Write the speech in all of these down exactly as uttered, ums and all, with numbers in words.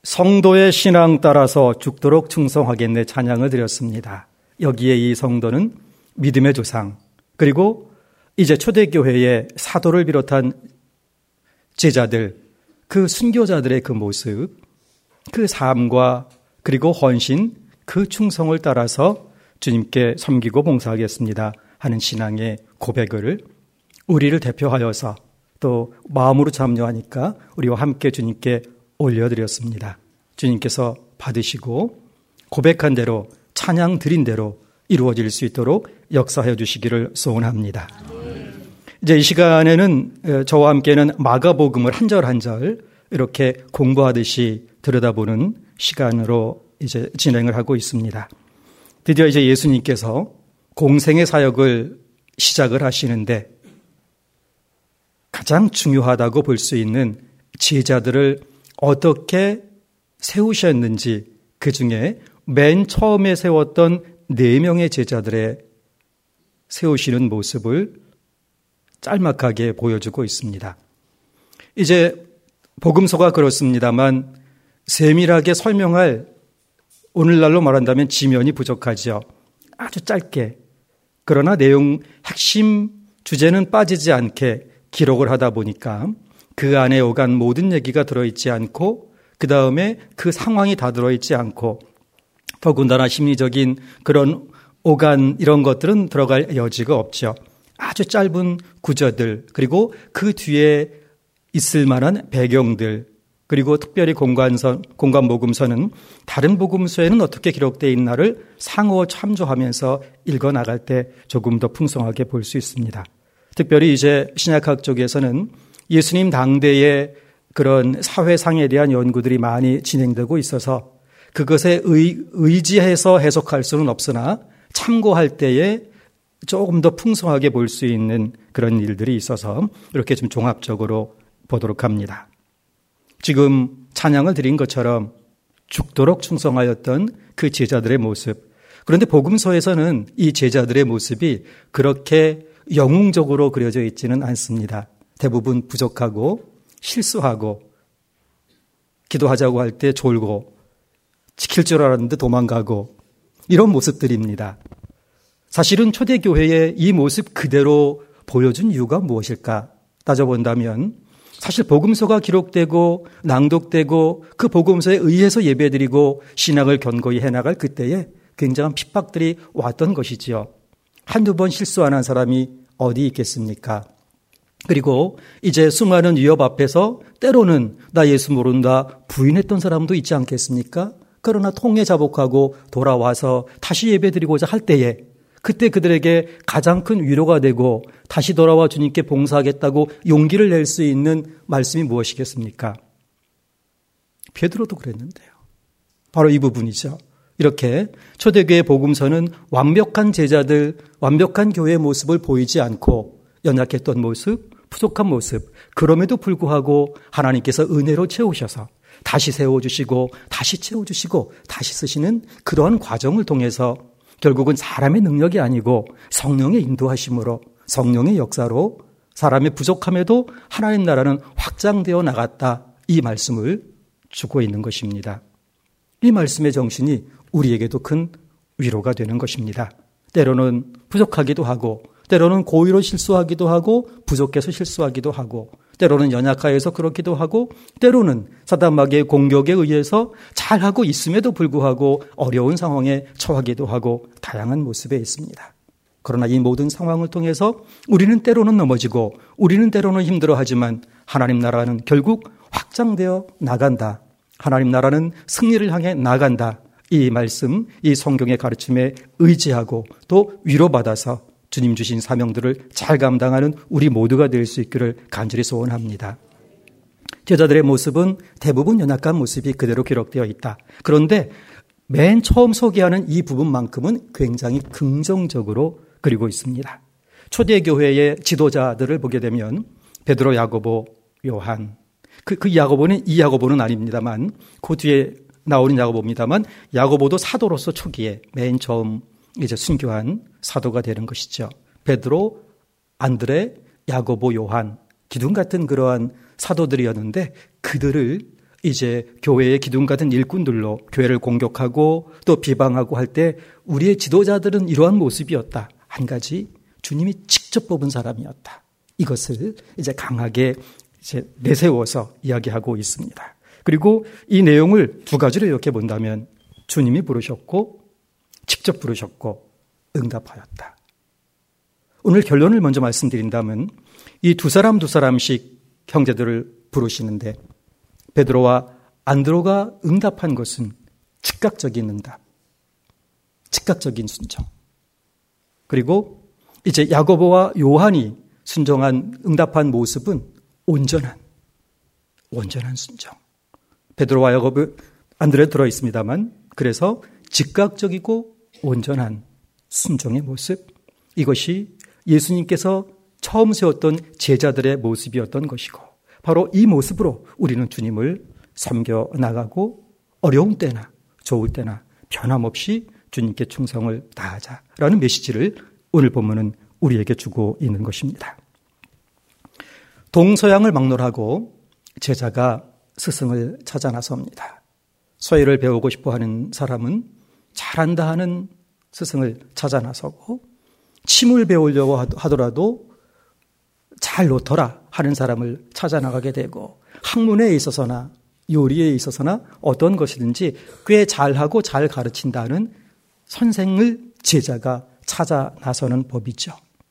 성도의 신앙 따라서 죽도록 충성하겠네 찬양을 드렸습니다. 여기에 이 성도는 믿음의 조상, 그리고 이제 초대교회의 사도를 비롯한 제자들, 그 순교자들의 그 모습, 그 삶과 그리고 헌신, 그 충성을 따라서 주님께 섬기고 봉사하겠습니다 하는 신앙의 고백을 우리를 대표하여서 또 마음으로 참여하니까 우리와 함께 주님께 올려드렸습니다. 주님께서 받으시고 고백한 대로 찬양 드린 대로 이루어질 수 있도록 역사해 주시기를 소원합니다. 이제 이 시간에는 저와 함께는 마가복음을 한 절 한 절 이렇게 공부하듯이 들여다보는 시간으로 이제 진행을 하고 있습니다. 드디어 이제 예수님께서 공생의 사역을 시작을 하시는데 가장 중요하다고 볼 수 있는 제자들을 어떻게 세우셨는지, 그 중에 맨 처음에 세웠던 네 명의 제자들의 세우시는 모습을 짤막하게 보여주고 있습니다. 이제 복음서가 그렇습니다만 세밀하게 설명할, 오늘날로 말한다면 지면이 부족하죠. 아주 짧게, 그러나 내용 핵심 주제는 빠지지 않게 기록을 하다 보니까 그 안에 오간 모든 얘기가 들어있지 않고, 그 다음에 그 상황이 다 들어있지 않고, 더군다나 심리적인 그런 오간 이런 것들은 들어갈 여지가 없죠. 아주 짧은 구절들, 그리고 그 뒤에 있을 만한 배경들, 그리고 특별히 공관서, 공관복음서는 다른 복음서에는 어떻게 기록되어 있나를 상호 참조하면서 읽어나갈 때 조금 더 풍성하게 볼 수 있습니다. 특별히 이제 신약학 쪽에서는 예수님 당대의 그런 사회상에 대한 연구들이 많이 진행되고 있어서 그것에 의, 의지해서 해석할 수는 없으나 참고할 때에 조금 더 풍성하게 볼 수 있는 그런 일들이 있어서 이렇게 좀 종합적으로 보도록 합니다. 지금 찬양을 드린 것처럼 죽도록 충성하였던 그 제자들의 모습, 그런데 복음서에서는 이 제자들의 모습이 그렇게 영웅적으로 그려져 있지는 않습니다. 대부분 부족하고 실수하고 기도하자고 할 때 졸고 지킬 줄 알았는데 도망가고 이런 모습들입니다. 사실은 초대교회의 이 모습 그대로 보여준 이유가 무엇일까 따져본다면 사실 복음서가 기록되고 낭독되고 그 복음서에 의해서 예배드리고 신앙을 견고히 해나갈 그때에 굉장한 핍박들이 왔던 것이지요. 한두 번 실수 안 한 사람이 어디 있겠습니까? 그리고 이제 수많은 위협 앞에서 때로는 나 예수 모른다 부인했던 사람도 있지 않겠습니까? 그러나 통해 자복하고 돌아와서 다시 예배드리고자 할 때에 그때 그들에게 가장 큰 위로가 되고 다시 돌아와 주님께 봉사하겠다고 용기를 낼 수 있는 말씀이 무엇이겠습니까? 베드로도 그랬는데요. 바로 이 부분이죠. 이렇게 초대교회 복음서는 완벽한 제자들, 완벽한 교회의 모습을 보이지 않고 연약했던 모습, 부족한 모습, 그럼에도 불구하고 하나님께서 은혜로 채우셔서 다시 세워주시고 다시 채워주시고 다시 쓰시는 그러한 과정을 통해서 결국은 사람의 능력이 아니고 성령의 인도하심으로, 성령의 역사로 사람의 부족함에도 하나님 나라는 확장되어 나갔다, 이 말씀을 주고 있는 것입니다. 이 말씀의 정신이 우리에게도 큰 위로가 되는 것입니다. 때로는 부족하기도 하고, 때로는 고의로 실수하기도 하고, 부족해서 실수하기도 하고, 때로는 연약하여서 그렇기도 하고, 때로는 사단마귀의 공격에 의해서 잘하고 있음에도 불구하고 어려운 상황에 처하기도 하고 다양한 모습에 있습니다. 그러나 이 모든 상황을 통해서 우리는 때로는 넘어지고 우리는 때로는 힘들어하지만 하나님 나라는 결국 확장되어 나간다. 하나님 나라는 승리를 향해 나간다. 이 말씀, 이 성경의 가르침에 의지하고 또 위로받아서 주님 주신 사명들을 잘 감당하는 우리 모두가 될 수 있기를 간절히 소원합니다. 제자들의 모습은 대부분 연약한 모습이 그대로 기록되어 있다. 그런데 맨 처음 소개하는 이 부분만큼은 굉장히 긍정적으로 그리고 있습니다. 초대교회의 지도자들을 보게 되면 베드로, 야고보, 요한, 그, 그 야고보는 이 야고보는 아닙니다만 그 뒤에 나오는 야고보입니다만 야고보도 사도로서 초기에 맨 처음 이제 순교한 사도가 되는 것이죠. 베드로, 안드레, 야고보, 요한, 기둥 같은 그러한 사도들이었는데 그들을 이제 교회의 기둥 같은 일꾼들로 교회를 공격하고 또 비방하고 할 때 우리의 지도자들은 이러한 모습이었다. 한 가지, 주님이 직접 뽑은 사람이었다. 이것을 이제 강하게 이제 내세워서 이야기하고 있습니다. 그리고 이 내용을 두 가지로 이렇게 본다면 주님이 부르셨고 직접 부르셨고 응답하였다. 오늘 결론을 먼저 말씀드린다면 이 두 사람 두 사람씩 형제들을 부르시는데 베드로와 안드로가 응답한 것은 즉각적인 응답, 즉각적인 순종. 그리고 이제 야고보와 요한이 순종한 응답한 모습은 온전한, 온전한 순종. 베드로와 야고보, 안드레 들어 있습니다만 그래서 즉각적이고 온전한 순종의 모습. 이것이 예수님께서 처음 세웠던 제자들의 모습이었던 것이고 바로 이 모습으로 우리는 주님을 섬겨 나가고 어려운 때나 좋을 때나 변함없이 주님께 충성을 다하자라는 메시지를 오늘 본문은 우리에게 주고 있는 것입니다. 동서양을 막론하고 제자가 스승을 찾아 나섭니다. 서예를 배우고 싶어하는 사람은 잘한다 하는 스승을 찾아 나서고 침을 배우려고 하더라도 잘 놓더라 하는 사람을 찾아 나가게 되고 학문에 있어서나 요리에 있어서나 어떤 것이든지 꽤 잘하고 잘 가르친다는 선생을 제자가 찾아 나서는 법이죠.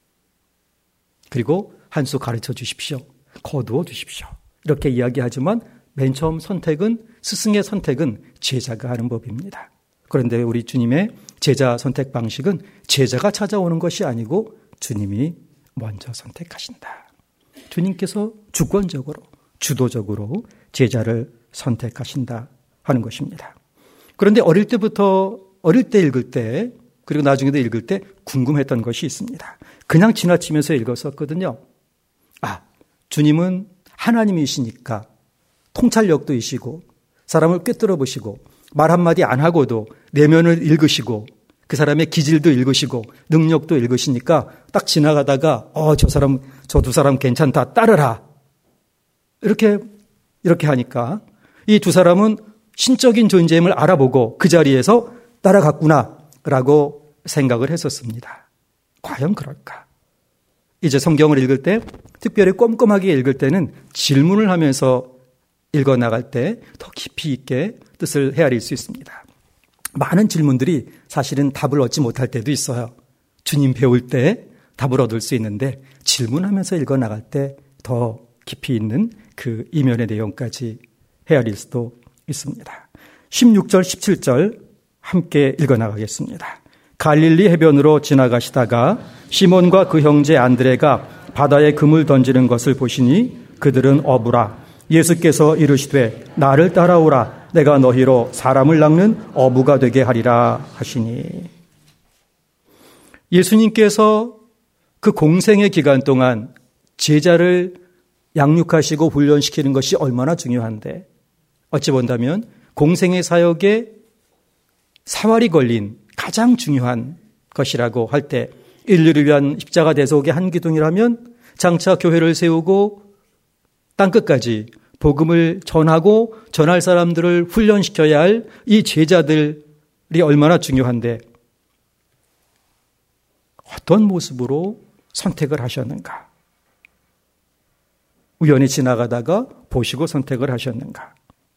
그리고 한 수 가르쳐 주십시오. 거두어 주십시오. 이렇게 이야기하지만 맨 처음 선택은 스승의 선택은 제자가 하는 법입니다. 그런데 우리 주님의 제자 선택 방식은 제자가 찾아오는 것이 아니고 주님이 먼저 선택하신다. 주님께서 주권적으로 주도적으로 제자를 선택하신다 하는 것입니다. 그런데 어릴 때부터 어릴 때 읽을 때 그리고 나중에도 읽을 때 궁금했던 것이 있습니다. 그냥 지나치면서 읽었었거든요. 아, 주님은 하나님이시니까 통찰력도 이시고 사람을 꿰뚫어 보시고 말 한마디 안 하고도 내면을 읽으시고 그 사람의 기질도 읽으시고 능력도 읽으시니까 딱 지나가다가 어, 저 사람, 저 두 사람 괜찮다, 따르라. 이렇게, 이렇게 하니까 이 두 사람은 신적인 존재임을 알아보고 그 자리에서 따라갔구나 라고 생각을 했었습니다. 과연 그럴까? 이제 성경을 읽을 때 특별히 꼼꼼하게 읽을 때는 질문을 하면서 읽어나갈 때 더 깊이 있게 뜻을 헤아릴 수 있습니다. 많은 질문들이 사실은 답을 얻지 못할 때도 있어요. 주님 배울 때 답을 얻을 수 있는데 질문하면서 읽어나갈 때 더 깊이 있는 그 이면의 내용까지 헤아릴 수도 있습니다. 십육 절, 십칠 절 함께 읽어나가겠습니다. 갈릴리 해변으로 지나가시다가 시몬과 그 형제 안드레가 바다에 금을 던지는 것을 보시니 그들은 어부라. 예수께서 이르시되 나를 따라오라. 내가 너희로 사람을 낚는 어부가 되게 하리라 하시니. 예수님께서 그 공생의 기간 동안 제자를 양육하시고 훈련시키는 것이 얼마나 중요한데 어찌 본다면 공생의 사역에 사활이 걸린 가장 중요한 것이라고 할 때 인류를 위한 십자가 대속의 한 기둥이라면 장차 교회를 세우고 땅끝까지 복음을 전하고 전할 사람들을 훈련시켜야 할 이 제자들이 얼마나 중요한데 어떤 모습으로 선택을 하셨는가? 우연히 지나가다가 보시고 선택을 하셨는가?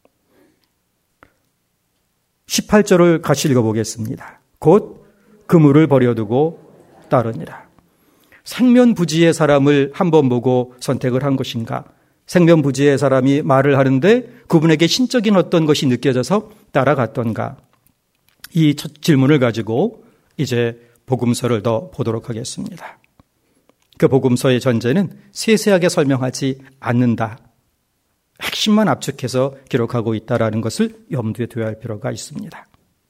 십팔 절을 같이 읽어보겠습니다. 곧 그물을 버려두고 따르니라. 생면부지의 사람을 한번 보고 선택을 한 것인가? 생면부지의 사람이 말을 하는데 그분에게 신적인 어떤 것이 느껴져서 따라갔던가? 이 첫 질문을 가지고 이제 복음서를 더 보도록 하겠습니다. 그 복음서의 전제는 세세하게 설명하지 않는다. 핵심만 압축해서 기록하고 있다는 것을 염두에 둬야 할 필요가 있습니다.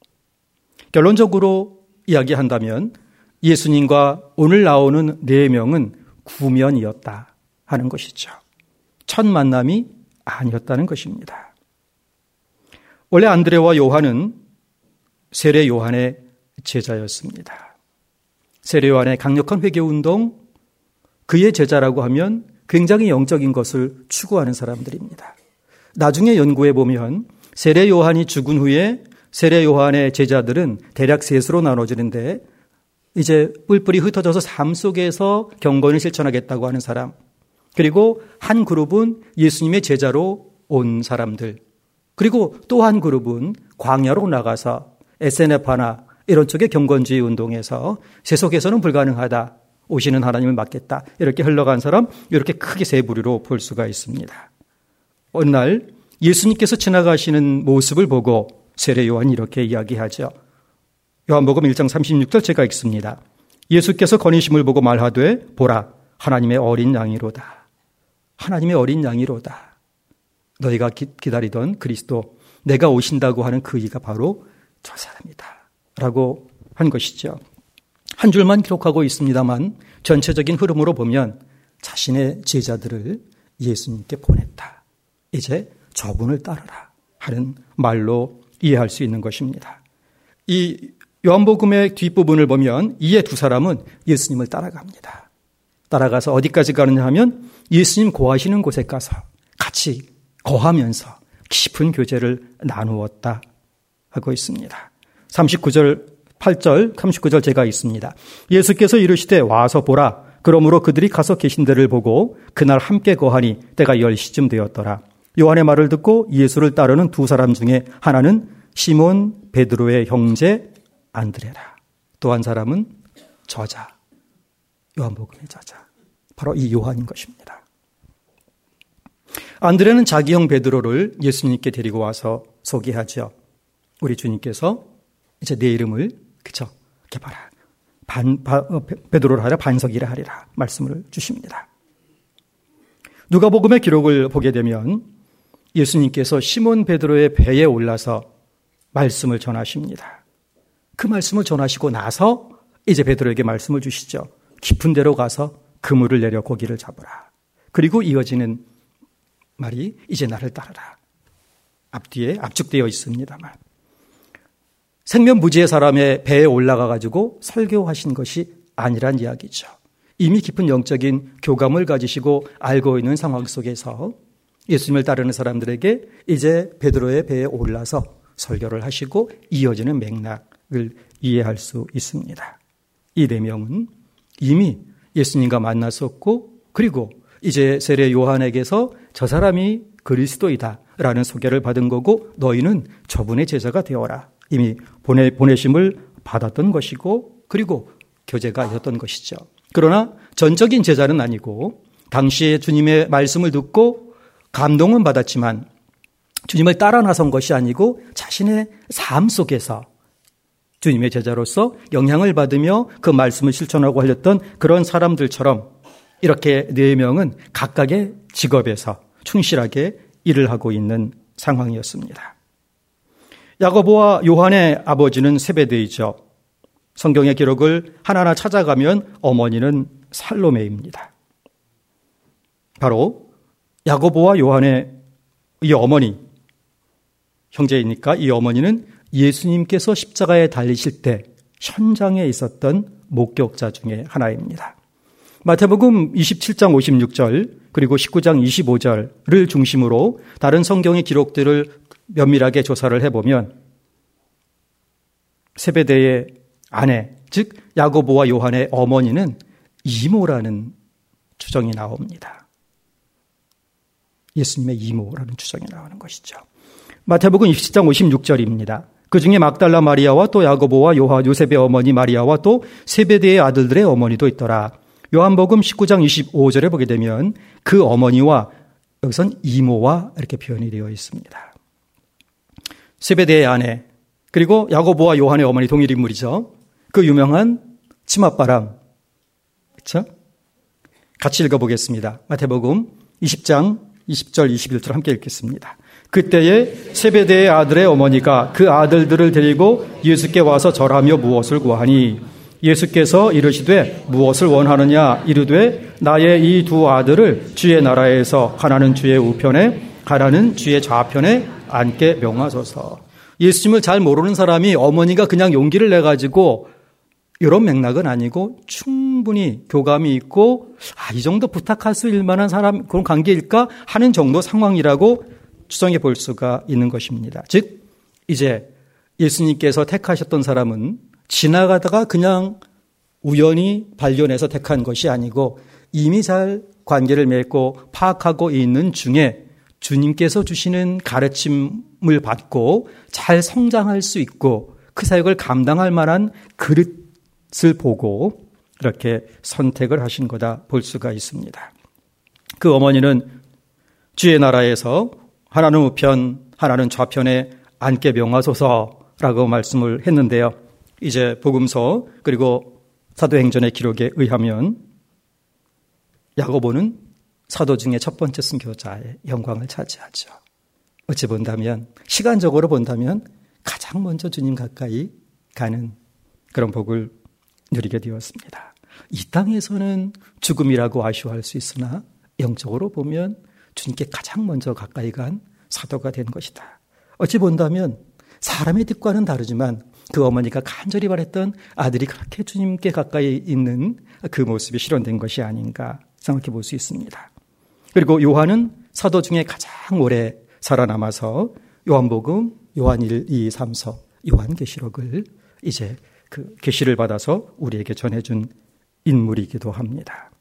결론적으로 이야기한다면 예수님과 오늘 나오는 네 명은 구면이었다 하는 것이죠. 첫 만남이 아니었다는 것입니다. 원래 안드레와 요한은 세례 요한의 제자였습니다. 세례 요한의 강력한 회개운동, 그의 제자라고 하면 굉장히 영적인 것을 추구하는 사람들입니다. 나중에 연구해 보면 세례 요한이 죽은 후에 세례 요한의 제자들은 대략 셋으로 나눠지는데 이제 뿔뿔이 흩어져서 삶 속에서 경건을 실천하겠다고 하는 사람, 그리고 한 그룹은 예수님의 제자로 온 사람들, 그리고 또 한 그룹은 광야로 나가서 에스엔에프나 이런 쪽의 경건주의 운동에서 세속에서는 불가능하다, 오시는 하나님을 맡겠다, 이렇게 흘러간 사람, 이렇게 크게 세 부류로 볼 수가 있습니다. 어느 날 예수님께서 지나가시는 모습을 보고 세례 요한이 이렇게 이야기하죠. 요한복음 일 장 삼십육 절 제가 읽습니다. 예수께서 거니심을 보고 말하되 보라 하나님의 어린 양이로다. 하나님의 어린 양이로다. 너희가 기, 기다리던 그리스도, 내가 오신다고 하는 그 이가 바로 저 사람이다 라고 한 것이죠. 한 줄만 기록하고 있습니다만 전체적인 흐름으로 보면 자신의 제자들을 예수님께 보냈다. 이제 저분을 따르라 하는 말로 이해할 수 있는 것입니다. 이 요한복음의 뒷부분을 보면 이에 두 사람은 예수님을 따라갑니다. 따라가서 어디까지 가느냐 하면 예수님 거하시는 곳에 가서 같이 거하면서 깊은 교제를 나누었다 하고 있습니다. 삼십구 절 팔 절 삼십구 절 제가 있습니다. 예수께서 이르시되 와서 보라. 그러므로 그들이 가서 계신 데를 보고 그날 함께 거하니 때가 열 시쯤 되었더라. 요한의 말을 듣고 예수를 따르는 두 사람 중에 하나는 시몬 베드로의 형제 안드레라. 또 한 사람은 저자, 요한복음의 저자, 바로 이 요한인 것입니다. 안드레는 자기 형 베드로를 예수님께 데리고 와서 소개하죠. 우리 주님께서 이제 내 이름을 그쵸 이렇게 봐라, 반, 바, 베드로를 하라 반석이라 하리라 말씀을 주십니다. 누가복음의 기록을 보게 되면 예수님께서 시몬 베드로의 배에 올라서 말씀을 전하십니다. 그 말씀을 전하시고 나서 이제 베드로에게 말씀을 주시죠. 깊은 데로 가서 그물을 내려 고기를 잡으라. 그리고 이어지는 말이 이제 나를 따르라. 앞뒤에 압축되어 있습니다만 생면부지의 사람의 배에 올라가 가지고 설교하신 것이 아니란 이야기죠. 이미 깊은 영적인 교감을 가지시고 알고 있는 상황 속에서 예수님을 따르는 사람들에게 이제 베드로의 배에 올라서 설교를 하시고 이어지는 맥락을 이해할 수 있습니다. 이 네 명은 이미 예수님과 만났었고 그리고 이제 세례 요한에게서 저 사람이 그리스도이다라는 소개를 받은 거고 너희는 저분의 제자가 되어라. 이미 보내, 보내심을 받았던 것이고 그리고 교제가 있었던 것이죠. 그러나 전적인 제자는 아니고 당시에 주님의 말씀을 듣고 감동은 받았지만 주님을 따라 나선 것이 아니고 자신의 삶 속에서 주님의 제자로서 영향을 받으며 그 말씀을 실천하고 하였던 그런 사람들처럼 이렇게 네 명은 각각의 직업에서 충실하게 일을 하고 있는 상황이었습니다. 야고보와 요한의 아버지는 세베데이죠. 성경의 기록을 하나하나 찾아가면 어머니는 살로메입니다. 바로 야고보와 요한의 이 어머니, 형제이니까 이 어머니는 예수님께서 십자가에 달리실 때 현장에 있었던 목격자 중에 하나입니다. 마태복음 이십칠 장 오십육 절 그리고 십구 장 이십오 절을 중심으로 다른 성경의 기록들을 면밀하게 조사를 해보면 세베대의 아내, 즉 야고보와 요한의 어머니는 이모라는 추정이 나옵니다. 예수님의 이모라는 추정이 나오는 것이죠. 마태복음 이십칠 장 오십육 절입니다. 그 중에 막달라 마리아와 또 야고보와 요한, 요셉의 어머니 마리아와 또 세베대의 아들들의 어머니도 있더라. 요한복음 십구 장 이십오 절에 보게 되면 그 어머니와 여기선 이모와 이렇게 표현이 되어 있습니다. 세베대의 아내 그리고 야고보와 요한의 어머니 동일 인물이죠. 그 유명한 치맛바람, 그렇죠? 같이 읽어보겠습니다. 마태복음 이십 장 이십 절 이십일 절 함께 읽겠습니다. 그때에 세베대의 아들의 어머니가 그 아들들을 데리고 예수께 와서 절하며 무엇을 구하니 예수께서 이르시되 무엇을 원하느냐 이르되 나의 이 두 아들을 주의 나라에서 하나는 주의 우편에 하나는 주의 좌편에 앉게 명하소서. 예수님을 잘 모르는 사람이 어머니가 그냥 용기를 내가지고 이런 맥락은 아니고 충분히 교감이 있고 아, 이 정도 부탁할 수 있을 만한 사람 그런 관계일까 하는 정도 상황이라고 추정해 볼 수가 있는 것입니다. 즉 이제 예수님께서 택하셨던 사람은 지나가다가 그냥 우연히 발견해서 택한 것이 아니고 이미 잘 관계를 맺고 파악하고 있는 중에 주님께서 주시는 가르침을 받고 잘 성장할 수 있고 그 사역을 감당할 만한 그릇을 보고 이렇게 선택을 하신 거다 볼 수가 있습니다. 그 어머니는 주의 나라에서 하나는 우편 하나는 좌편에 앉게 명하소서라고 말씀을 했는데요. 이제 복음서 그리고 사도행전의 기록에 의하면 야고보는 사도 중에 첫 번째 순교자의 영광을 차지하죠. 어찌 본다면 시간적으로 본다면 가장 먼저 주님 가까이 가는 그런 복을 누리게 되었습니다. 이 땅에서는 죽음이라고 아쉬워할 수 있으나 영적으로 보면 주님께 가장 먼저 가까이 간 사도가 된 것이다. 어찌 본다면 사람의 뜻과는 다르지만 그 어머니가 간절히 바랬던 아들이 그렇게 주님께 가까이 있는 그 모습이 실현된 것이 아닌가 생각해 볼 수 있습니다. 그리고 요한은 사도 중에 가장 오래 살아남아서 요한복음, 요한 일, 이, 삼서, 요한계시록을 이제 그 계시를 받아서 우리에게 전해준 인물이기도 합니다.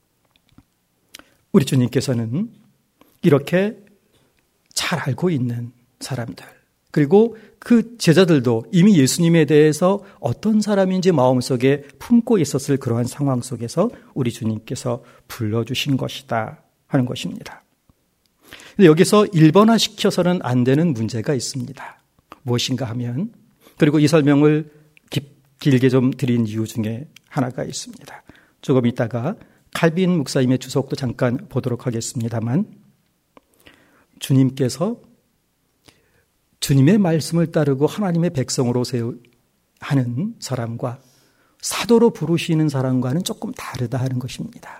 우리 주님께서는 이렇게 잘 알고 있는 사람들 그리고 그 제자들도 이미 예수님에 대해서 어떤 사람인지 마음속에 품고 있었을 그러한 상황 속에서 우리 주님께서 불러주신 것이다 하는 것입니다. 근데 여기서 일반화시켜서는 안 되는 문제가 있습니다. 무엇인가 하면 그리고 이 설명을 깊, 길게 좀 드린 이유 중에 하나가 있습니다. 조금 있다가 칼빈 목사님의 주석도 잠깐 보도록 하겠습니다만 주님께서 주님의 말씀을 따르고 하나님의 백성으로 세우 하는 사람과 사도로 부르시는 사람과는 조금 다르다 하는 것입니다.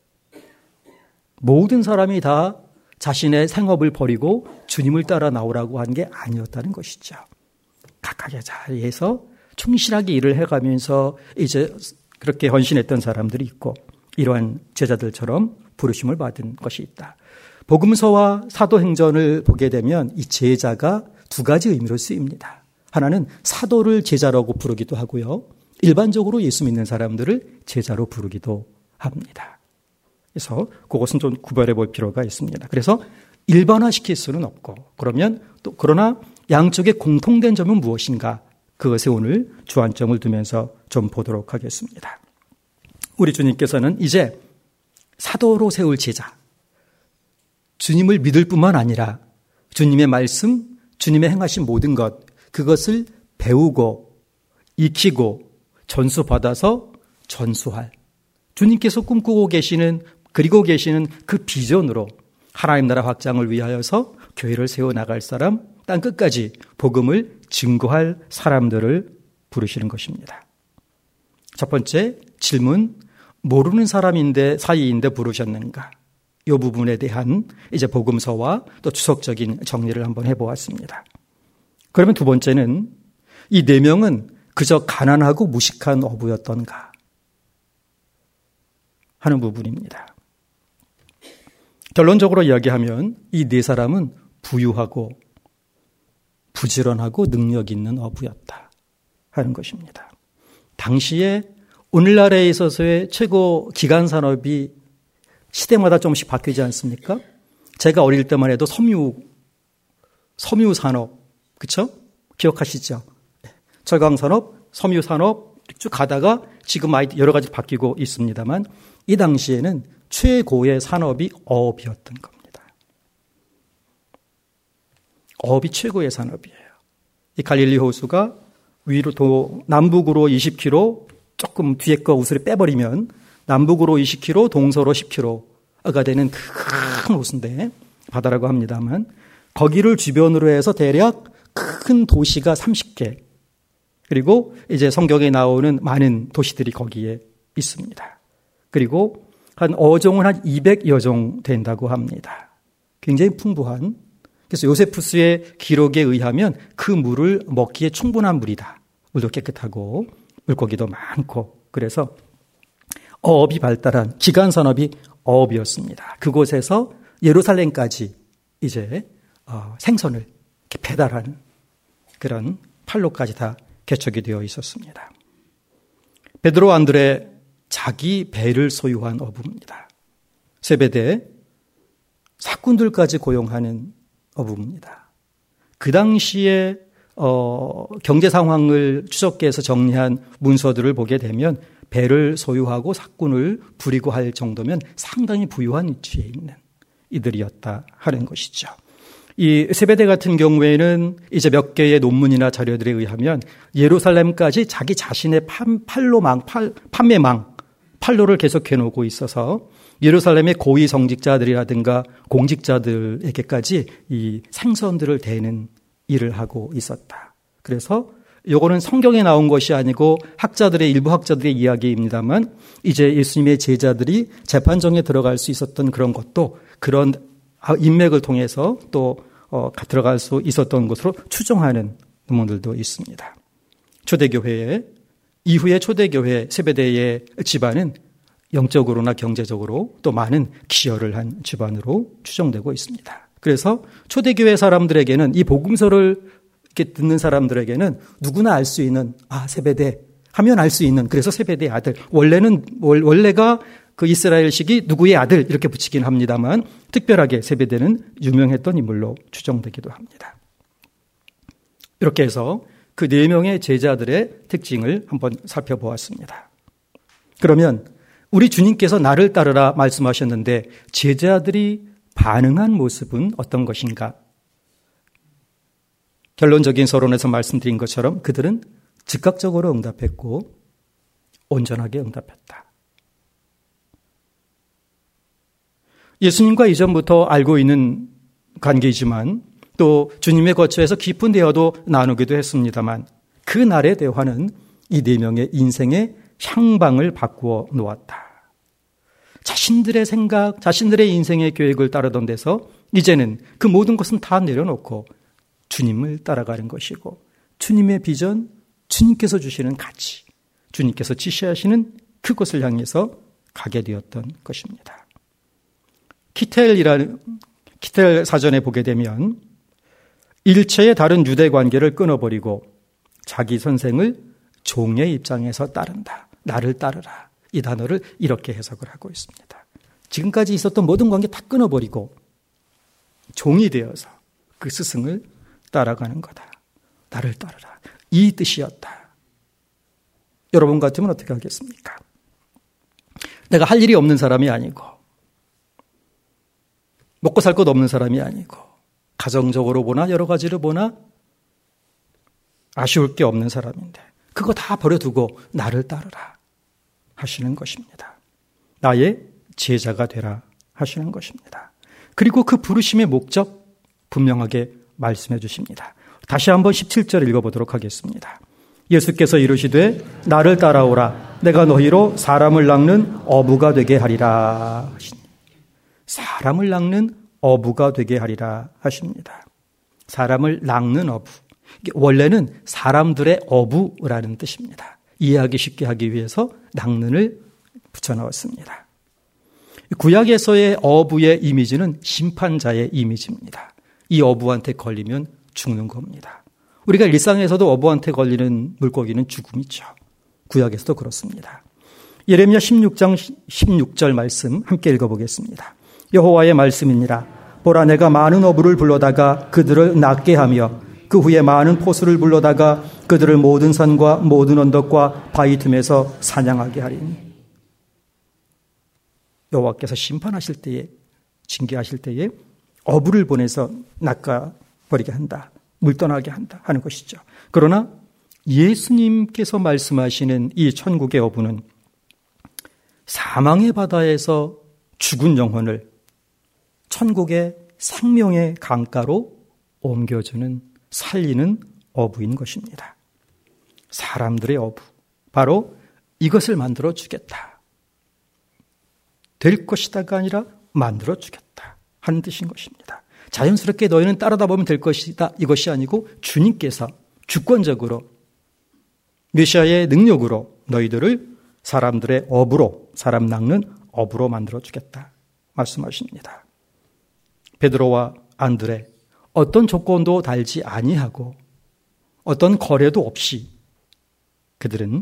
모든 사람이 다 자신의 생업을 버리고 주님을 따라 나오라고 한 게 아니었다는 것이죠. 각각의 자리에서 충실하게 일을 해가면서 이제 그렇게 헌신했던 사람들이 있고 이러한 제자들처럼 부르심을 받은 것이 있다. 복음서와 사도행전을 보게 되면 이 제자가 두 가지 의미로 쓰입니다. 하나는 사도를 제자라고 부르기도 하고요. 일반적으로 예수 믿는 사람들을 제자로 부르기도 합니다. 그래서 그것은 좀 구별해 볼 필요가 있습니다. 그래서 일반화시킬 수는 없고 그러면 또 그러나 양쪽의 공통된 점은 무엇인가 그것에 오늘 주안점을 두면서 좀 보도록 하겠습니다. 우리 주님께서는 이제 사도로 세울 제자 주님을 믿을 뿐만 아니라 주님의 말씀, 주님의 행하신 모든 것 그것을 배우고 익히고 전수받아서 전수할 주님께서 꿈꾸고 계시는 그리고 계시는 그 비전으로 하나님 나라 확장을 위하여서 교회를 세워나갈 사람 땅 끝까지 복음을 증거할 사람들을 부르시는 것입니다. 첫 번째 질문 모르는 사람인데 사이인데 부르셨는가? 이 부분에 대한 이제 복음서와 또 추석적인 정리를 한번 해보았습니다. 그러면 두 번째는 이 네 명은 그저 가난하고 무식한 어부였던가 하는 부분입니다. 결론적으로 이야기하면 이 네 사람은 부유하고 부지런하고 능력 있는 어부였다 하는 것입니다. 당시에 오늘날에 있어서의 최고 기간 산업이 시대마다 조금씩 바뀌지 않습니까? 제가 어릴 때만 해도 섬유, 섬유 산업, 그쵸? 기억하시죠? 철강 산업, 섬유 산업 쭉 가다가 지금 여러 가지 바뀌고 있습니다만 이 당시에는 최고의 산업이 어업이었던 겁니다. 어업이 최고의 산업이에요. 이 갈릴리 호수가 위로 도 남북으로 이십 킬로미터 조금 뒤에 거 우스를 빼버리면 남북으로 이십 킬로미터, 동서로 십 킬로미터가 되는 큰 호수인데 바다라고 합니다만 거기를 주변으로 해서 대략 큰 도시가 서른 개 그리고 이제 성경에 나오는 많은 도시들이 거기에 있습니다. 그리고 한 어종은 한 이백여 종 된다고 합니다. 굉장히 풍부한. 그래서 요세푸스의 기록에 의하면 그 물을 먹기에 충분한 물이다. 물도 깨끗하고 물고기도 많고 그래서 어업이 발달한 기간 산업이 어업이었습니다. 그곳에서 예루살렘까지 이제 어, 생선을 이렇게 배달하는 그런 팔로까지 다 개척이 되어 있었습니다. 베드로 안드레 자기 배를 소유한 어부입니다. 세베대 사꾼들까지 고용하는 어부입니다. 그 당시에 어, 경제 상황을 추적해서 정리한 문서들을 보게 되면 배를 소유하고 사꾼을 부리고 할 정도면 상당히 부유한 위치에 있는 이들이었다 하는 것이죠. 이 세베대 같은 경우에는 이제 몇 개의 논문이나 자료들에 의하면 예루살렘까지 자기 자신의 팔로망, 팔, 판매망, 팔로를 계속해 놓고 있어서 예루살렘의 고위 성직자들이라든가 공직자들에게까지 이 생선들을 대는 일을 하고 있었다. 그래서 요거는 성경에 나온 것이 아니고 학자들의 일부 학자들의 이야기입니다만 이제 예수님의 제자들이 재판정에 들어갈 수 있었던 그런 것도 그런 인맥을 통해서 또 어, 들어갈 수 있었던 것으로 추정하는 논문들도 있습니다. 초대교회에 이후에 초대교회 세베대의 집안은 영적으로나 경제적으로 또 많은 기여를 한 집안으로 추정되고 있습니다. 그래서 초대교회 사람들에게는 이 복음서를 이렇게 듣는 사람들에게는 누구나 알 수 있는 아 세베대 하면 알 수 있는 그래서 세베대의 아들 원래는 원래가 그 이스라엘식이 누구의 아들 이렇게 붙이긴 합니다만 특별하게 세베대는 유명했던 인물로 추정되기도 합니다. 이렇게 해서 그 네 명의 제자들의 특징을 한번 살펴보았습니다. 그러면 우리 주님께서 나를 따르라 말씀하셨는데 제자들이 반응한 모습은 어떤 것인가? 결론적인 서론에서 말씀드린 것처럼 그들은 즉각적으로 응답했고 온전하게 응답했다. 예수님과 이전부터 알고 있는 관계이지만 또 주님의 거처에서 깊은 대화도 나누기도 했습니다만 그 날의 대화는 이 네 명의 인생의 향방을 바꾸어 놓았다. 자신들의 생각, 자신들의 인생의 계획을 따르던 데서 이제는 그 모든 것은 다 내려놓고 주님을 따라가는 것이고 주님의 비전, 주님께서 주시는 가치, 주님께서 지시하시는 그것을 향해서 가게 되었던 것입니다. 키텔이라는 키텔 사전에 보게 되면 일체의 다른 유대 관계를 끊어버리고 자기 선생을 종의 입장에서 따른다. 나를 따르라. 이 단어를 이렇게 해석을 하고 있습니다. 지금까지 있었던 모든 관계 다 끊어버리고 종이 되어서 그 스승을 따라가는 거다. 나를 따르라. 이 뜻이었다. 여러분 같으면 어떻게 하겠습니까? 내가 할 일이 없는 사람이 아니고 먹고 살 것 없는 사람이 아니고 가정적으로 보나 여러 가지를 보나 아쉬울 게 없는 사람인데 그거 다 버려두고 나를 따르라 하시는 것입니다. 나의 제자가 되라 하시는 것입니다. 그리고 그 부르심의 목적 분명하게 말씀해 주십니다. 다시 한번 십칠 절 읽어보도록 하겠습니다. 예수께서 이르시되 나를 따라오라 내가 너희로 사람을 낚는 어부가 되게 하리라 하시니 사람을 낚는 어부가 되게 하리라 하십니다. 사람을 낚는 어부. 원래는 사람들의 어부라는 뜻입니다. 이해하기 쉽게 하기 위해서 낚는을 붙여넣었습니다. 구약에서의 어부의 이미지는 심판자의 이미지입니다. 이 어부한테 걸리면 죽는 겁니다. 우리가 일상에서도 어부한테 걸리는 물고기는 죽음이죠. 구약에서도 그렇습니다. 예레미야 십육 장 십육 절 말씀 함께 읽어보겠습니다. 여호와의 말씀이니라. 보라 내가 많은 어부를 불러다가 그들을 낚게 하며 그 후에 많은 포수를 불러다가 그들을 모든 산과 모든 언덕과 바위 틈에서 사냥하게 하리니. 여호와께서 심판하실 때에 징계하실 때에 어부를 보내서 낚아버리게 한다. 물떠나게 한다 하는 것이죠. 그러나 예수님께서 말씀하시는 이 천국의 어부는 사망의 바다에서 죽은 영혼을 천국의 생명의 강가로 옮겨주는 살리는 어부인 것입니다. 사람들의 어부. 바로 이것을 만들어 주겠다. 될 것이다가 아니라 만들어 주겠다 하는 뜻인 것입니다. 자연스럽게 너희는 따르다 보면 될 것이다 이것이 아니고 주님께서 주권적으로 메시아의 능력으로 너희들을 사람들의 어부로 사람 낚는 어부로 만들어 주겠다 말씀하십니다. 베드로와 안드레 어떤 조건도 달지 아니하고 어떤 거래도 없이 그들은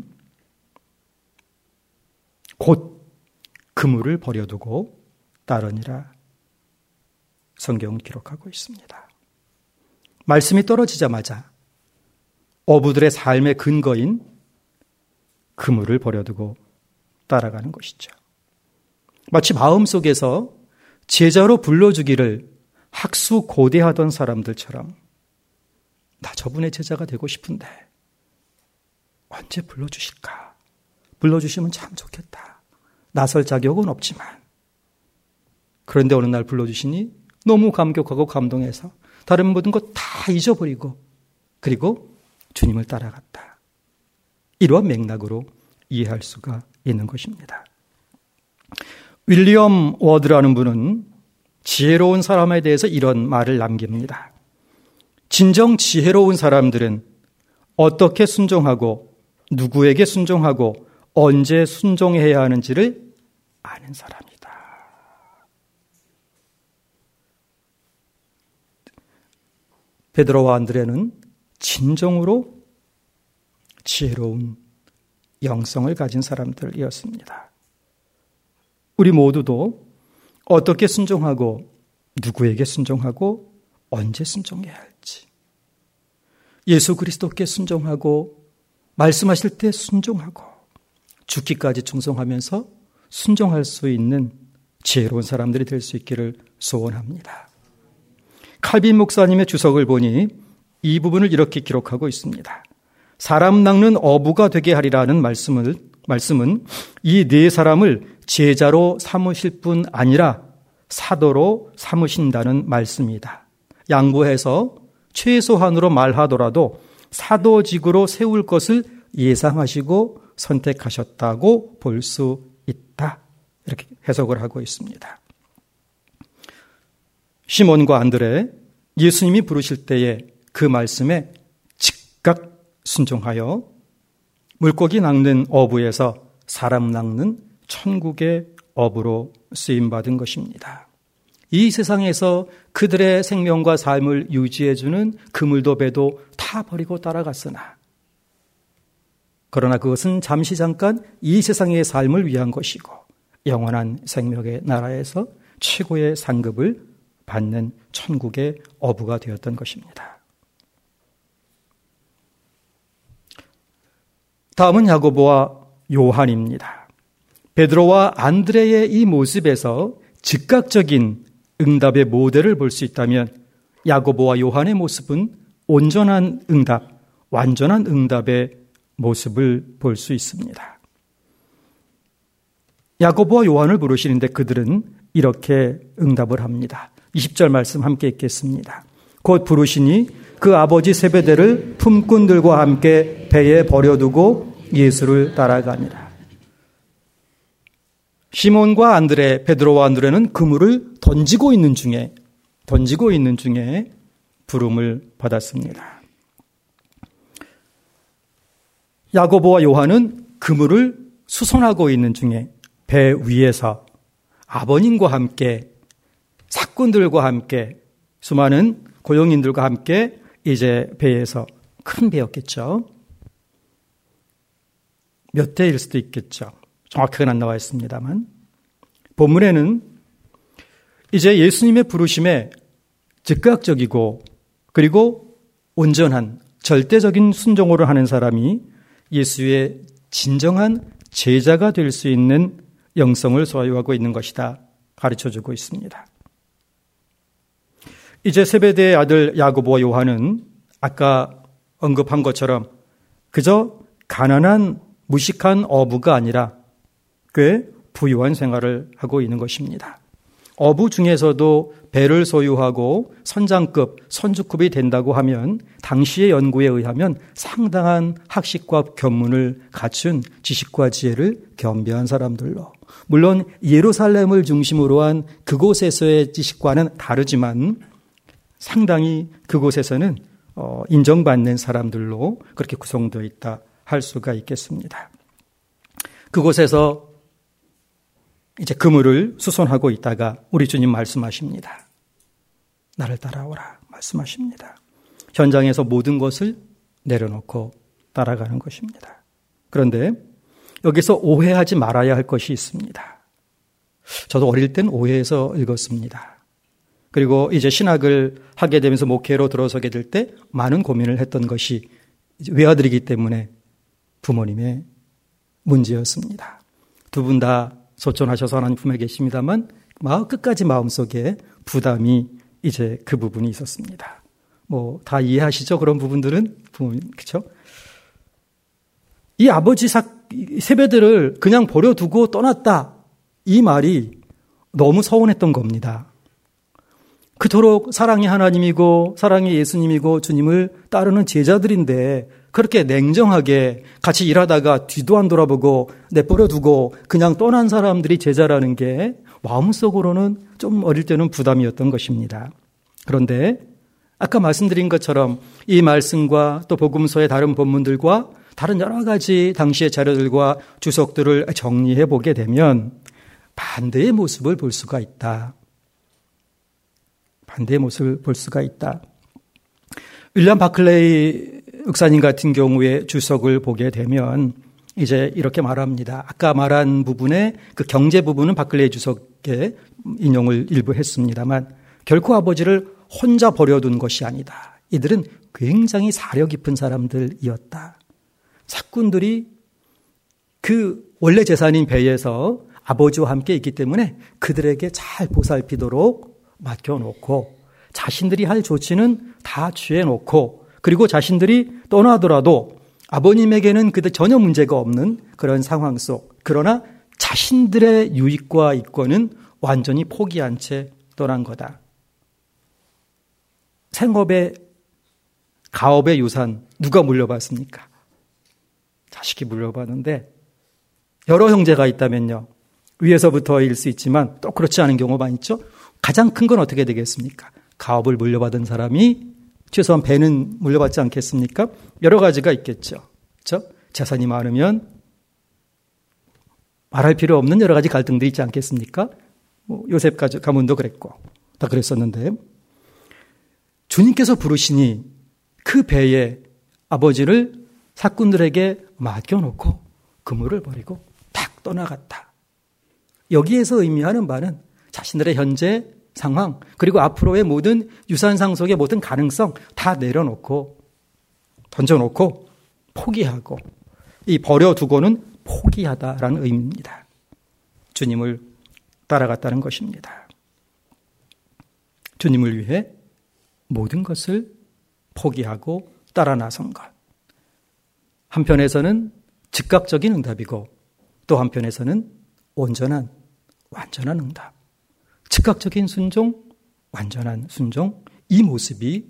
곧 그물을 버려두고 따르니라 성경은 기록하고 있습니다. 말씀이 떨어지자마자 어부들의 삶의 근거인 그물을 버려두고 따라가는 것이죠. 마치 마음속에서 제자로 불러주기를 학수고대하던 사람들처럼 나 저분의 제자가 되고 싶은데 언제 불러주실까? 불러주시면 참 좋겠다. 나설 자격은 없지만 그런데 어느 날 불러주시니 너무 감격하고 감동해서 다른 모든 것 다 잊어버리고 그리고 주님을 따라갔다. 이러한 맥락으로 이해할 수가 있는 것입니다. 윌리엄 워드라는 분은 지혜로운 사람에 대해서 이런 말을 남깁니다. 진정 지혜로운 사람들은 어떻게 순종하고 누구에게 순종하고 언제 순종해야 하는지를 아는 사람이다. 베드로와 안드레는 진정으로 지혜로운 영성을 가진 사람들이었습니다. 우리 모두도 어떻게 순종하고 누구에게 순종하고 언제 순종해야 할지, 예수 그리스도께 순종하고 말씀하실 때 순종하고 죽기까지 충성하면서 순종할 수 있는 지혜로운 사람들이 될 수 있기를 소원합니다. 칼빈 목사님의 주석을 보니 이 부분을 이렇게 기록하고 있습니다. 사람 낚는 어부가 되게 하리라는 말씀을, 말씀은 이 네 사람을 제자로 삼으실 뿐 아니라 사도로 삼으신다는 말씀이다. 양보해서 최소한으로 말하더라도 사도직으로 세울 것을 예상하시고 선택하셨다고 볼 수 있다. 이렇게 해석을 하고 있습니다. 시몬과 안드레, 예수님이 부르실 때에 그 말씀에 즉각 순종하여 물고기 낚는 어부에서 사람 낚는 천국의 어부로 쓰임받은 것입니다. 이 세상에서 그들의 생명과 삶을 유지해주는 그물도 배도 다 버리고 따라갔으나 그러나 그것은 잠시 잠깐 이 세상의 삶을 위한 것이고 영원한 생명의 나라에서 최고의 상급을 받는 천국의 어부가 되었던 것입니다. 다음은 야고보와 요한입니다. 베드로와 안드레의 이 모습에서 즉각적인 응답의 모델을 볼 수 있다면 야고보와 요한의 모습은 온전한 응답, 완전한 응답의 모습을 볼 수 있습니다. 야고보와 요한을 부르시는데 그들은 이렇게 응답을 합니다. 이십 절 말씀 함께 읽겠습니다. 곧 부르시니 그 아버지 세베대를 품꾼들과 함께 배에 버려두고 예수를 따라가니라. 시몬과 안드레, 베드로와 안드레는 그물을 던지고 있는 중에 던지고 있는 중에 부름을 받았습니다. 야고보와 요한은 그물을 수선하고 있는 중에 배 위에서 아버님과 함께 사꾼들과 함께 수많은 고용인들과 함께 이제 배에서 큰 배였겠죠. 몇 대일 수도 있겠죠. 정확하게는 안 나와 있습니다만 본문에는 이제 예수님의 부르심에 즉각적이고 그리고 온전한 절대적인 순종으로 하는 사람이 예수의 진정한 제자가 될 수 있는 영성을 소유하고 있는 것이다 가르쳐주고 있습니다. 이제 세베대의 아들 야고보와 요한은 아까 언급한 것처럼 그저 가난한 무식한 어부가 아니라 꽤 부유한 생활을 하고 있는 것입니다. 어부 중에서도 배를 소유하고 선장급, 선주급이 된다고 하면 당시의 연구에 의하면 상당한 학식과 견문을 갖춘 지식과 지혜를 겸비한 사람들로, 물론 예루살렘을 중심으로 한 그곳에서의 지식과는 다르지만 상당히 그곳에서는 인정받는 사람들로 그렇게 구성되어 있다 할 수가 있겠습니다. 그곳에서 이제 그물을 수선하고 있다가 우리 주님 말씀하십니다. 나를 따라오라 말씀하십니다. 현장에서 모든 것을 내려놓고 따라가는 것입니다. 그런데 여기서 오해하지 말아야 할 것이 있습니다. 저도 어릴 땐 오해해서 읽었습니다. 그리고 이제 신학을 하게 되면서 목회로 들어서게 될 때 많은 고민을 했던 것이 외아들이기 때문에 부모님의 문제였습니다. 두 분 다 소천하셔서 하나님 품에 계십니다만 마음 끝까지 마음속에 부담이 이제 그 부분이 있었습니다. 뭐 다 이해하시죠? 그런 부분들은 부모님 그렇죠? 이 아버지 사, 세배들을 그냥 버려두고 떠났다. 이 말이 너무 서운했던 겁니다. 그토록 사랑이 하나님이고 사랑이 예수님이고 주님을 따르는 제자들인데 그렇게 냉정하게 같이 일하다가 뒤도 안 돌아보고 내버려두고 그냥 떠난 사람들이 제자라는 게 마음속으로는 좀 어릴 때는 부담이었던 것입니다. 그런데 아까 말씀드린 것처럼 이 말씀과 또 복음서의 다른 본문들과 다른 여러 가지 당시의 자료들과 주석들을 정리해 보게 되면 반대의 모습을 볼 수가 있다. 반대의 모습을 볼 수가 있다. 윌리엄 바클레이 목사님 같은 경우에 주석을 보게 되면 이제 이렇게 말합니다. 아까 말한 부분의 그 경제 부분은 바클레이 주석에 인용을 일부 했습니다만 결코 아버지를 혼자 버려둔 것이 아니다. 이들은 굉장히 사려 깊은 사람들이었다. 사꾼들이 그 원래 재산인 배에서 아버지와 함께 있기 때문에 그들에게 잘 보살피도록 맡겨놓고 자신들이 할 조치는 다 취해놓고 그리고 자신들이 떠나더라도 아버님에게는 그들 전혀 문제가 없는 그런 상황 속 그러나 자신들의 유익과 이권은 완전히 포기한 채 떠난 거다. 생업의 가업의 유산 누가 물려받습니까? 자식이 물려받는데 여러 형제가 있다면요. 위에서부터일 수 있지만 또 그렇지 않은 경우가 있죠. 가장 큰 건 어떻게 되겠습니까? 가업을 물려받은 사람이 최소한 배는 물려받지 않겠습니까? 여러 가지가 있겠죠. 그렇죠? 재산이 많으면 말할 필요 없는 여러 가지 갈등들이 있지 않겠습니까? 뭐 요셉 가문도 그랬고 다 그랬었는데 주님께서 부르시니 그 배에 아버지를 사꾼들에게 맡겨놓고 그물을 버리고 탁 떠나갔다. 여기에서 의미하는 바는 자신들의 현재 상황 그리고 앞으로의 모든 유산 상속의 모든 가능성 다 내려놓고 던져놓고 포기하고 이 버려두고는 포기하다라는 의미입니다. 주님을 따라갔다는 것입니다. 주님을 위해 모든 것을 포기하고 따라 나선 것. 한편에서는 즉각적인 응답이고 또 한편에서는 온전한 완전한 응답. 즉각적인 순종, 완전한 순종. 이 모습이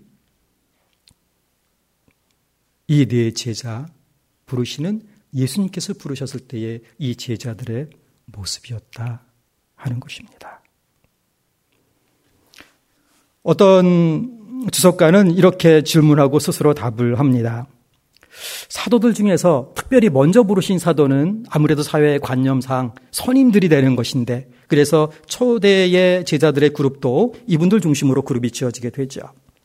이 네 제자 부르시는 예수님께서 부르셨을 때의 이 제자들의 모습이었다 하는 것입니다. 어떤 주석가는 이렇게 질문하고 스스로 답을 합니다. 사도들 중에서 특별히 먼저 부르신 사도는 아무래도 사회의 관념상 선임들이 되는 것인데 그래서 초대의 제자들의 그룹도 이분들 중심으로 그룹이 지어지게 되죠.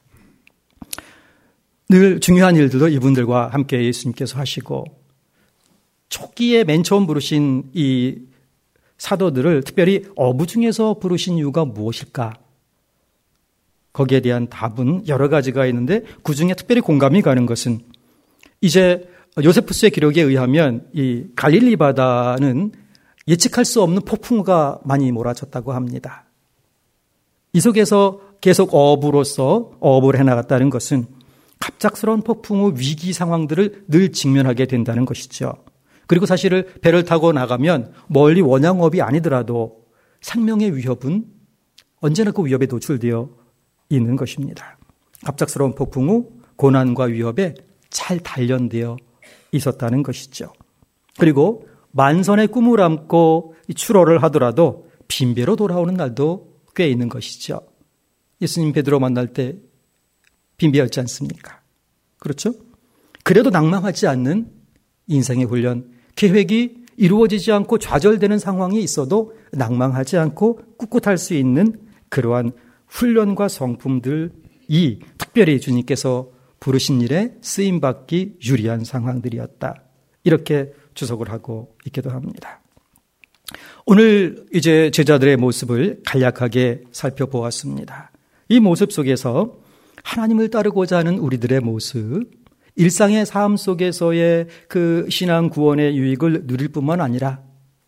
늘 중요한 일들도 이분들과 함께 예수님께서 하시고 초기에 맨 처음 부르신 이 사도들을 특별히 어부 중에서 부르신 이유가 무엇일까? 거기에 대한 답은 여러 가지가 있는데 그중에 특별히 공감이 가는 것은 이제 요세푸스의 기록에 의하면 이 갈릴리 바다는 예측할 수 없는 폭풍우가 많이 몰아쳤다고 합니다. 이 속에서 계속 어부로서 어업을 해나갔다는 것은 갑작스러운 폭풍우 위기 상황들을 늘 직면하게 된다는 것이죠. 그리고 사실은 배를 타고 나가면 멀리 원양업이 아니더라도 생명의 위협은 언제나 그 위협에 노출되어 있는 것입니다. 갑작스러운 폭풍우, 고난과 위협에 잘 단련되어 있었다는 것이죠. 그리고 만선의 꿈을 안고 출어를 하더라도 빈배로 돌아오는 날도 꽤 있는 것이죠. 예수님 베드로 만날 때 빈배였지 않습니까? 그렇죠? 그래도 낭망하지 않는 인생의 훈련, 계획이 이루어지지 않고 좌절되는 상황이 있어도 낭망하지 않고 꿋꿋할 수 있는 그러한 훈련과 성품들이 이 특별히 주님께서 부르신 일에 쓰임받기 유리한 상황들이었다. 이렇게 주석을 하고 있기도 합니다. 오늘 이제 제자들의 모습을 간략하게 살펴보았습니다. 이 모습 속에서 하나님을 따르고자 하는 우리들의 모습, 일상의 삶 속에서의 그 신앙 구원의 유익을 누릴 뿐만 아니라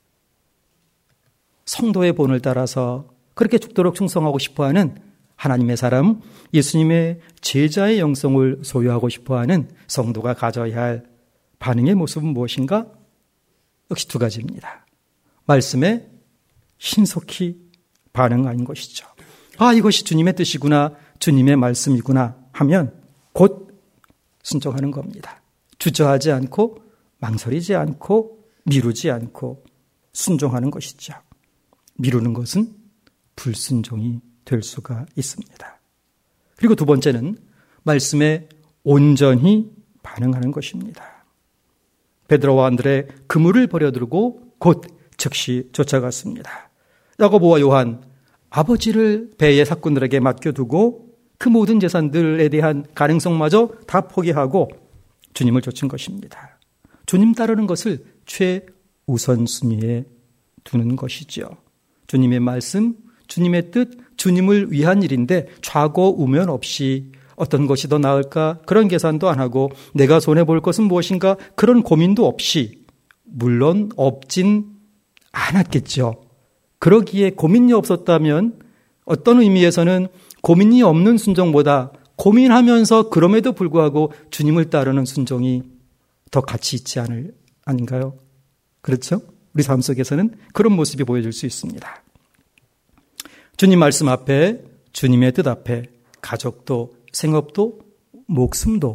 성도의 본을 따라서 그렇게 죽도록 충성하고 싶어하는 하나님의 사람, 예수님의 제자의 영성을 소유하고 싶어하는 성도가 가져야 할 반응의 모습은 무엇인가? 역시 두 가지입니다. 말씀에 신속히 반응하는 것이죠. 아, 이것이 주님의 뜻이구나, 주님의 말씀이구나 하면 곧 순종하는 겁니다. 주저하지 않고 망설이지 않고 미루지 않고 순종하는 것이죠. 미루는 것은 불순종이 될 수가 있습니다. 그리고 두 번째는 말씀에 온전히 반응하는 것입니다. 베드로와 안드레 그물을 버려두고 곧 즉시 쫓아갔습니다. 야고보와 요한 아버지를 배의 사꾼들에게 맡겨두고 그 모든 재산들에 대한 가능성마저 다 포기하고 주님을 쫓은 것입니다. 주님 따르는 것을 최우선순위에 두는 것이죠. 주님의 말씀, 주님의 뜻, 주님을 위한 일인데 좌고 우면 없이 어떤 것이 더 나을까 그런 계산도 안 하고 내가 손해볼 것은 무엇인가 그런 고민도 없이, 물론 없진 않았겠죠. 그러기에 고민이 없었다면 어떤 의미에서는 고민이 없는 순종보다 고민하면서 그럼에도 불구하고 주님을 따르는 순종이 더 가치 있지 않을 아닌가요? 그렇죠? 우리 삶 속에서는 그런 모습이 보여질 수 있습니다. 주님 말씀 앞에, 주님의 뜻 앞에 가족도 생업도 목숨도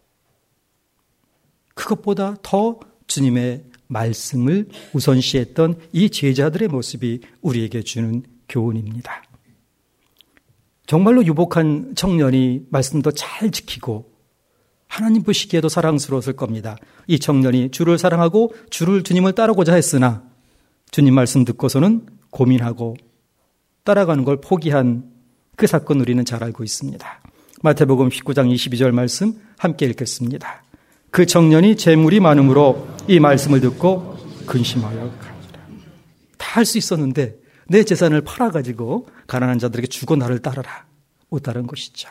그것보다 더 주님의 말씀을 우선시했던 이 제자들의 모습이 우리에게 주는 교훈입니다. 정말로 유복한 청년이 말씀도 잘 지키고 하나님 보시기에도 사랑스러웠을 겁니다. 이 청년이 주를 사랑하고 주를 주님을 따르고자 했으나 주님 말씀 듣고서는 고민하고 따라가는 걸 포기한 그 사건 우리는 잘 알고 있습니다. 마태복음 십구 장 이십이 절 말씀 함께 읽겠습니다. 그 청년이 재물이 많음으로 이 말씀을 듣고 근심하여 가니라. 다 할 수 있었는데 내 재산을 팔아가지고 가난한 자들에게 주고 나를 따르라. 못 따른 것이죠.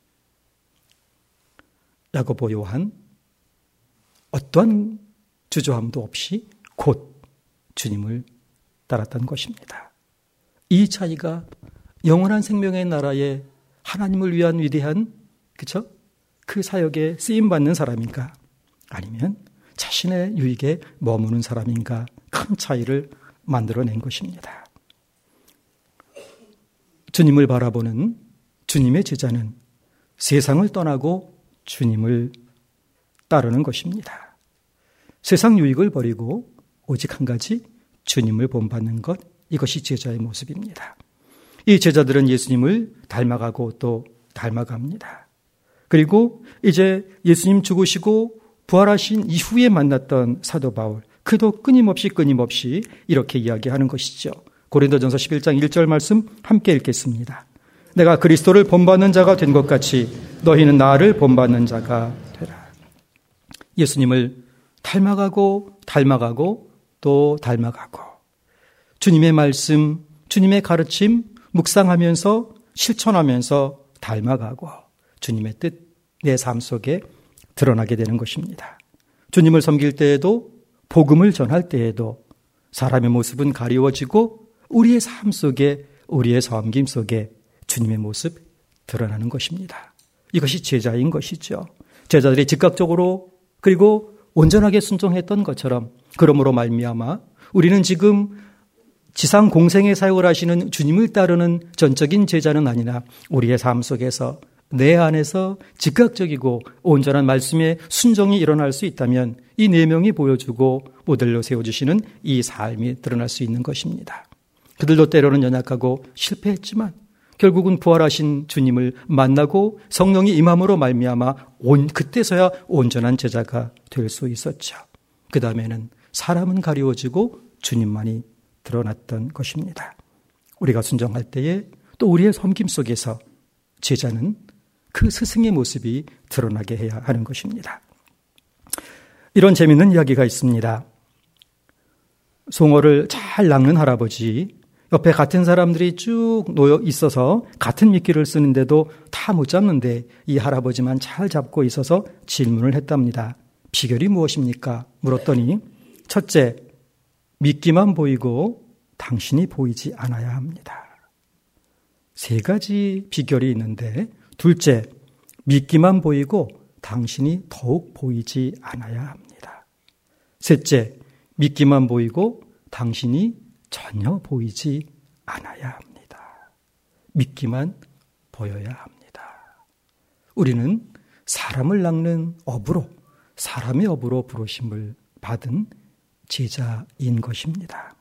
야고보 요한 어떠한 주저함도 없이 곧 주님을 따랐던 것입니다. 이 차이가 영원한 생명의 나라에 하나님을 위한 위대한 그쵸? 그 사역에 쓰임받는 사람인가 아니면 자신의 유익에 머무는 사람인가 큰 차이를 만들어낸 것입니다. 주님을 바라보는 주님의 제자는 세상을 떠나고 주님을 따르는 것입니다. 세상 유익을 버리고 오직 한 가지 주님을 본받는 것, 이것이 제자의 모습입니다. 이 제자들은 예수님을 닮아가고 또 닮아갑니다. 그리고 이제 예수님 죽으시고 부활하신 이후에 만났던 사도 바울, 그도 끊임없이 끊임없이 이렇게 이야기하는 것이죠. 고린도전서 십일 장 일 절 말씀 함께 읽겠습니다. 내가 그리스도를 본받는 자가 된 것 같이 너희는 나를 본받는 자가 되라. 예수님을 닮아가고 닮아가고 또 닮아가고 주님의 말씀, 주님의 가르침 묵상하면서 실천하면서 닮아가고 주님의 뜻 내 삶 속에 드러나게 되는 것입니다. 주님을 섬길 때에도 복음을 전할 때에도 사람의 모습은 가리워지고 우리의 삶 속에 우리의 섬김 속에 주님의 모습 드러나는 것입니다. 이것이 제자인 것이죠. 제자들이 즉각적으로 그리고 온전하게 순종했던 것처럼 그러므로 말미암아 우리는 지금 지상 공생의 사역을 하시는 주님을 따르는 전적인 제자는 아니나 우리의 삶 속에서 내 안에서 즉각적이고 온전한 말씀의 순종이 일어날 수 있다면 이 네 명이 보여주고 모델로 세워주시는 이 삶이 드러날 수 있는 것입니다. 그들도 때로는 연약하고 실패했지만 결국은 부활하신 주님을 만나고 성령이 임함으로 말미암아 온 그때서야 온전한 제자가 될 수 있었죠. 그 다음에는 사람은 가리워지고 주님만이 드러났던 것입니다. 우리가 순종할 때에 또 우리의 섬김 속에서 제자는 그 스승의 모습이 드러나게 해야 하는 것입니다. 이런 재미있는 이야기가 있습니다. 송어를 잘 낚는 할아버지, 옆에 같은 사람들이 쭉 놓여 있어서 같은 미끼를 쓰는데도 다 못 잡는데 이 할아버지만 잘 잡고 있어서 질문을 했답니다. 비결이 무엇입니까? 물었더니 첫째, 미끼만 보이고 당신이 보이지 않아야 합니다. 세 가지 비결이 있는데 둘째, 미끼만 보이고 당신이 더욱 보이지 않아야 합니다. 셋째, 미끼만 보이고 당신이 전혀 보이지 않아야 합니다. 미끼만 보여야 합니다. 우리는 사람을 낚는 업으로, 사람의 업으로 부르심을 받은 제자인 것입니다.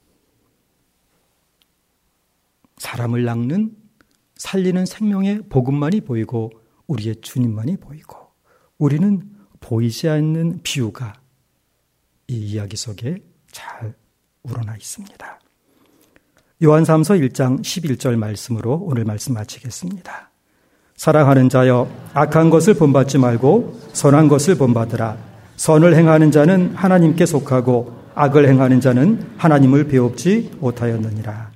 사람을 낚는, 살리는 생명의 복음만이 보이고 우리의 주님만이 보이고 우리는 보이지 않는 비유가 이 이야기 속에 잘 우러나 있습니다. 요한사도서 일 장 십일 절 말씀으로 오늘 말씀 마치겠습니다. 사랑하는 자여, 악한 것을 본받지 말고 선한 것을 본받으라. 선을 행하는 자는 하나님께 속하고 악을 행하는 자는 하나님을 배웁지 못하였느니라.